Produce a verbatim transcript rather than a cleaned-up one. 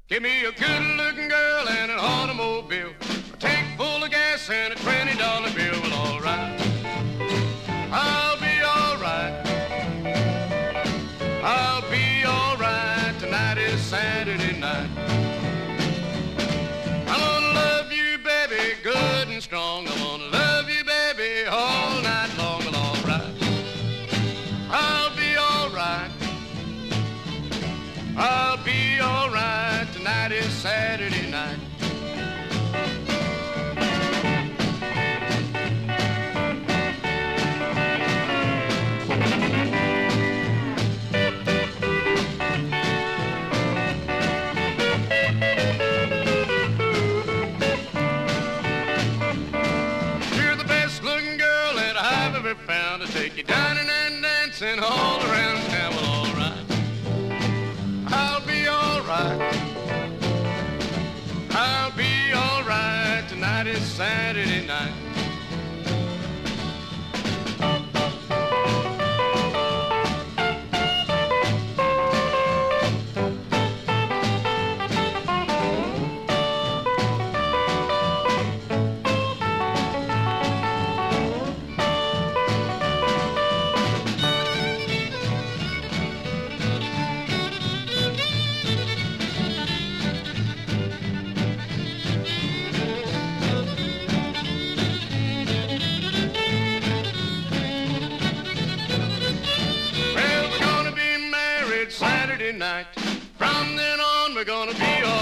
Give me a good-looking girl and an automobile, a tank full of gas and a twenty dollar bill. Well, all right, I'll be all right. I'll be all right. Tonight is Saturday night. I'm gonna love you, baby, good and strong. I'm gonna love you, baby, all night long. Well, all right, I'll be all right. I'll be all right. Tonight is Saturday night. You're the best looking girl that I've ever found to take you dining and dancing all around town. Well, all right, I'll be all right. I'll be all right. Tonight is Saturday night. Saturday night. From then on, we're gonna be all